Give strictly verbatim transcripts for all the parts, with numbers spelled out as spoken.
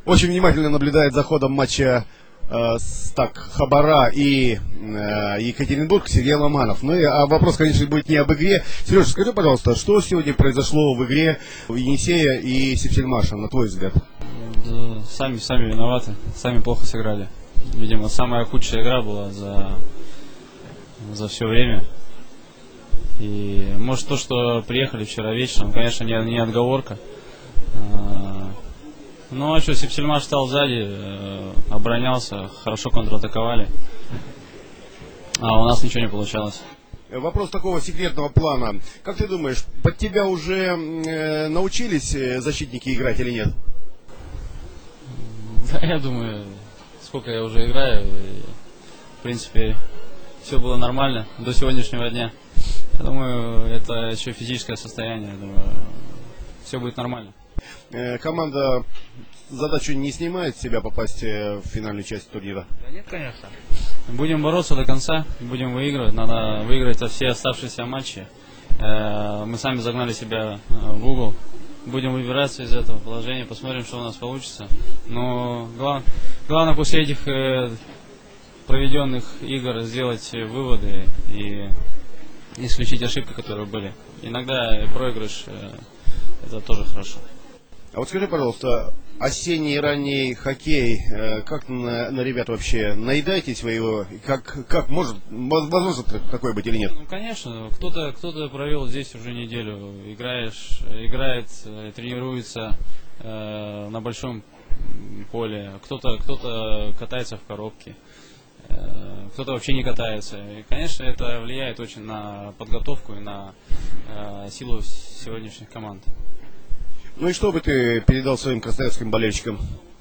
Очень внимательно наблюдает за ходом матча э, Стак Хабара и э, Екатеринбург Сергей Ломанов. Ну и а вопрос, конечно, будет не об игре. Сережа, скажи, пожалуйста, что сегодня произошло в игре Енисея и Севсельмаша, на твой взгляд? Да, сами, сами виноваты, сами плохо сыграли. Видимо, самая худшая игра была за, за все время. И может то, что приехали вчера вечером, конечно, не, не отговорка. Ну а что, Севсельмаш стал сзади, оборонялся, хорошо контратаковали. А у нас ничего не получалось. Вопрос такого секретного плана. Как ты думаешь, под тебя уже э, научились защитники играть или нет? Да, я думаю, сколько я уже играю, и, в принципе, все было нормально до сегодняшнего дня. Я думаю, это еще физическое состояние, я думаю, все будет нормально. Э, команда задачу не снимает с себя попасть в финальную часть турнира? Да нет, конечно. Будем бороться до конца, будем выигрывать. Надо выиграть все оставшиеся матчи. Э, мы сами загнали себя в угол. Будем выбираться из этого положения, посмотрим, что у нас получится. Но глав... главное после этих э, проведенных игр сделать выводы и исключить ошибки, которые были. Иногда проигрыш э, это тоже хорошо. А вот скажи, пожалуйста, осенний ранний хоккей, э, как на, на ребят вообще? Наедаетесь вы его? Как, как может, возможно такое быть или нет? Ну, конечно, кто-то кто-то провел здесь уже неделю, играешь, играет, тренируется э, на большом поле, кто-то кто-то катается в коробке, э, кто-то вообще не катается. И, конечно, это влияет очень на подготовку и на э, силу сегодняшних команд. Ну и что бы ты передал своим красноярским болельщикам?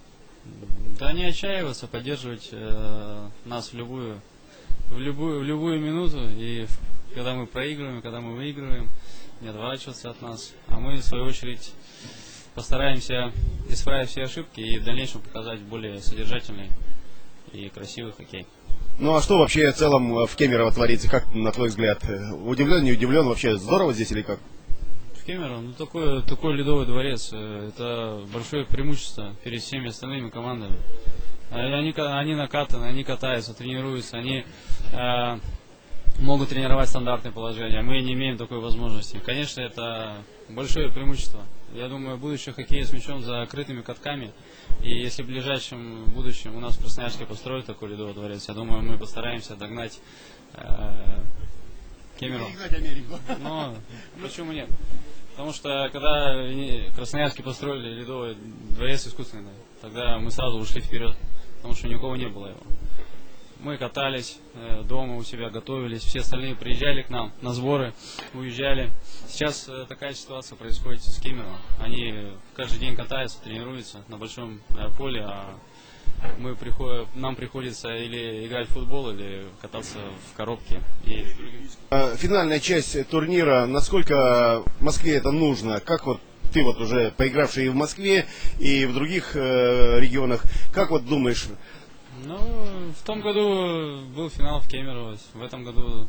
Да не отчаиваться, поддерживать э, нас в любую, в любую, в любую минуту. И когда мы проигрываем, когда мы выигрываем, не отворачиваться от нас. А мы, в свою очередь, постараемся исправить все ошибки и в дальнейшем показать более содержательный и красивый хоккей. Ну а что вообще в целом в Кемерово творится? Как, на твой взгляд? Удивлен, не удивлен? Вообще здорово здесь или как? В Кемерово, ну такой, такой ледовый дворец, это большое преимущество перед всеми остальными командами. Они, они накатаны, они катаются, тренируются, они э, могут тренировать стандартные положения. Мы не имеем такой возможности. Конечно, это большое преимущество. Я думаю, будущее хоккея с мячом за открытыми катками. И если в ближайшем будущем у нас в Красноярске построят такой ледовый дворец, я думаю, мы постараемся догнать э, Кемерово. Но почему нет? Потому что когда в Красноярске построили ледовый дворец искусственный, тогда мы сразу ушли вперед, потому что никого не было его. Мы катались дома у себя, готовились, все остальные приезжали к нам на сборы, уезжали. Сейчас такая ситуация происходит с Кемерово. Они каждый день катаются, тренируются на большом поле, а мы приходим, нам приходится или играть в футбол, или кататься в коробке. И... Финальная часть турнира, насколько в Москве это нужно? Как вот ты вот уже поигравший и в Москве, и в других э, регионах, как вот думаешь? Ну, в том году был финал в Кемерово, в этом году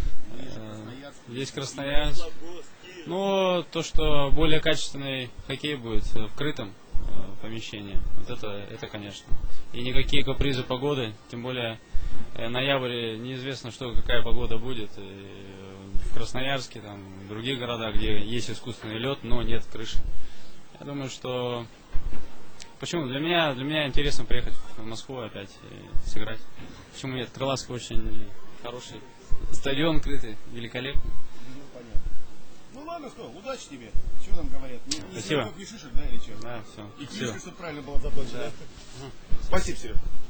э, есть Красноярск. Но то, что более качественный хоккей будет в крытом помещение. Вот это, это конечно. И никакие капризы погоды, тем более э, ноябрь, неизвестно, что, какая погода будет. И в Красноярске, там, в других городах, где есть искусственный лед, но нет крыши. Я думаю, что... Почему? Для меня, для меня интересно приехать в Москву опять и сыграть. Почему нет? Крылатский очень хороший. Стадион крытый, великолепный. Ну ладно, что, удачи тебе. Что там говорят? Не, Спасибо. Не, не шишек, да, или что? Да, все. И все. клишка, чтобы правильно было заточено. Да. Да? Спасибо, Серега.